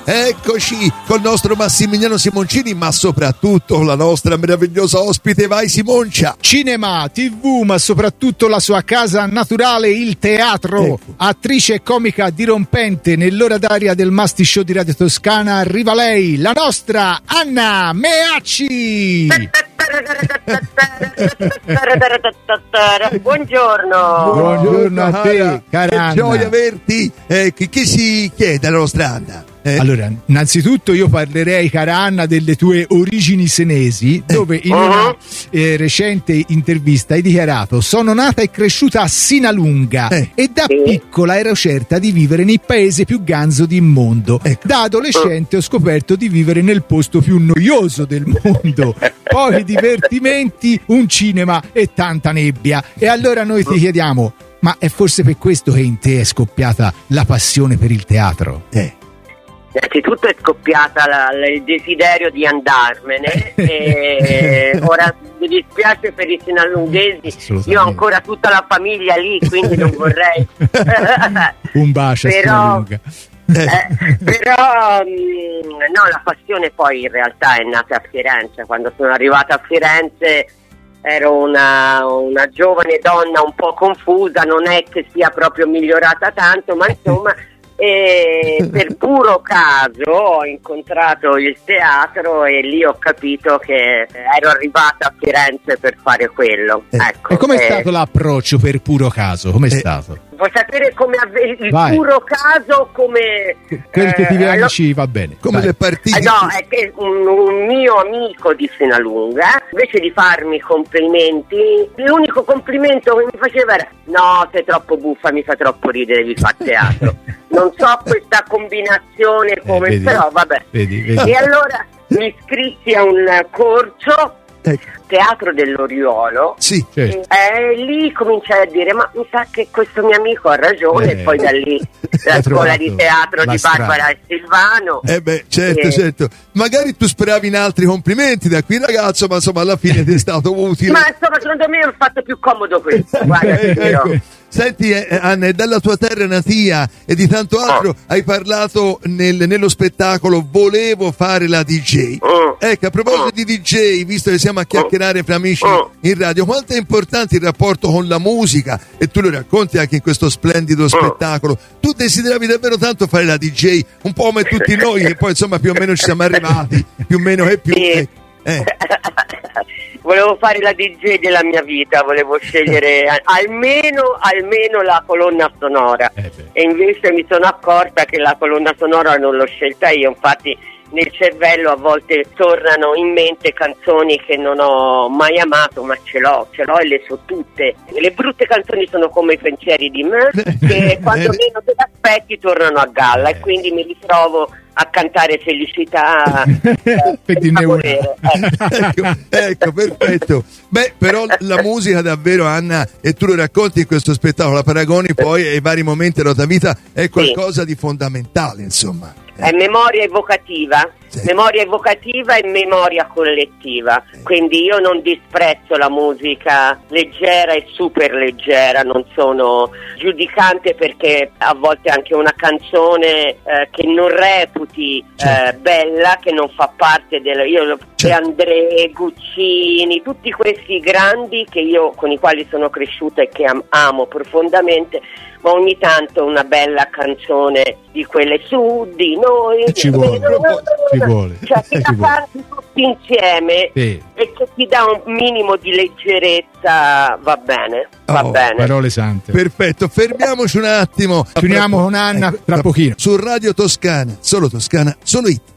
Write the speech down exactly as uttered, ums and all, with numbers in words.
eccoci col nostro Massimiliano Simoncini, ma soprattutto la nostra meravigliosa ospite. Vai Simoncia! Cinema, tivù, ma soprattutto la sua casa naturale, il teatro. Ecco. Attrice e comica dirompente nell'ora d'aria del Masti Show di Radio Toscana, arriva lei, la nostra Anna Meacci. Buongiorno. Buongiorno a te, cara Anna. Che gioia averti. Eh, che, che si chiede alla nostra Anna? Eh. Allora, innanzitutto io parlerei, cara Anna, delle tue origini senesi, dove in una eh, recente intervista hai dichiarato: sono nata e cresciuta a Sinalunga eh. e da piccola ero certa di vivere nel paese più ganzo del mondo. Ecco. Da adolescente ho scoperto di vivere nel posto più noioso del mondo. Pochi divertimenti, un cinema e tanta nebbia. E allora noi ti chiediamo: ma è forse per questo che in te è scoppiata la passione per il teatro? Eh. Innanzitutto è scoppiata la, la, il desiderio di andarmene e ora mi dispiace per i sinalunghesi, io ho ancora tutta la famiglia lì, quindi non vorrei un bacio però, eh, però no, la passione poi in realtà è nata a Firenze. Quando sono arrivata a Firenze ero una, una giovane donna un po' confusa, non è che sia proprio migliorata tanto, ma insomma e per puro caso ho incontrato il teatro e lì ho capito che ero arrivata a Firenze per fare quello. Eh. Ecco, e com'è eh. stato l'approccio per puro caso? Com'è eh. stato? Vuoi sapere come avve- il Vai. puro caso, come quel che ti viene eh, ci va bene. Come Vai. le partite? Eh, no, è che un, un mio amico di Sinalunga, invece di farmi complimenti, l'unico complimento che mi faceva era: no, sei troppo buffa, mi fa troppo ridere, devi fare teatro. Non so questa combinazione come, eh, vedi, però vabbè. Vedi, vedi. E allora mi iscrissi a un corso, Teatro dell'Oriolo. Sì, certo. E lì cominciai a dire: ma mi sa che questo mio amico ha ragione. Eh. E poi da lì la scuola di teatro di Barbara e Silvano. Eh beh, certo, e... certo. Magari tu speravi in altri complimenti da qui ragazzo, ma insomma alla fine ti è stato utile. Ma insomma secondo me ho fatto più comodo questo. Guarda, ecco. Senti eh, Anna, dalla tua terra natia e di tanto altro oh. hai parlato nel, nello spettacolo Volevo fare la D J. Oh. Ecco, a proposito oh. di D J, visto che siamo a chiacchierare fra amici oh. in radio, quanto è importante il rapporto con la musica, e tu lo racconti anche in questo splendido oh. spettacolo. Tu desideravi davvero tanto fare la D J, un po' come tutti noi che poi insomma più o meno ci siamo arrivati, più o meno e più sì. eh. Eh. Volevo fare la D J della mia vita, volevo scegliere almeno, almeno la colonna sonora eh e invece mi sono accorta che la colonna sonora non l'ho scelta io. Infatti nel cervello a volte tornano in mente canzoni che non ho mai amato, ma ce l'ho, ce l'ho e le so tutte. Le brutte canzoni sono come i pensieri di me, che quando meno te l'aspetti tornano a galla, e quindi mi ritrovo a cantare felicità eh, per ecco, ecco, perfetto. Beh, però la musica davvero, Anna, e tu lo racconti in questo spettacolo, la paragoni poi ai vari momenti della tua vita, è qualcosa sì. di fondamentale, insomma. È memoria evocativa, sì. memoria evocativa e memoria collettiva, sì. quindi io non disprezzo la musica leggera e super leggera, non sono giudicante perché a volte anche una canzone eh, che non reputi eh, bella, che non fa parte del... Io De André, Guccini, tutti questi grandi che io con i quali sono cresciuta e che am- amo profondamente, ma ogni tanto una bella canzone di quelle su di noi ci vuole, ci vuole. Cioè che la canti tutti insieme sì. e che ti dà un minimo di leggerezza, va bene, va oh, bene. Parole sante. Perfetto, fermiamoci un attimo. Ci uniamo con Anna tra pochino. Su Radio Toscana, solo Toscana, solo It.